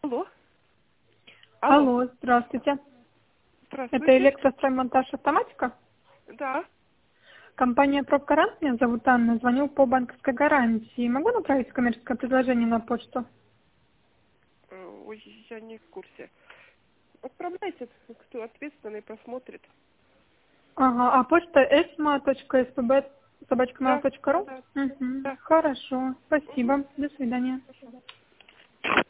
Алло. Алло, здравствуйте. Здравствуйте. Это электростроймонтаж автоматика? Да. Компания «Пробгарант», меня зовут Анна, звоню по банковской гарантии. Могу направить коммерческое предложение на почту? Ой, я не в курсе. Отправляйте, кто ответственный просмотрит. Ага, а почта esma.spb@mail.ru? Да. Угу. Да. Хорошо, спасибо, до свидания.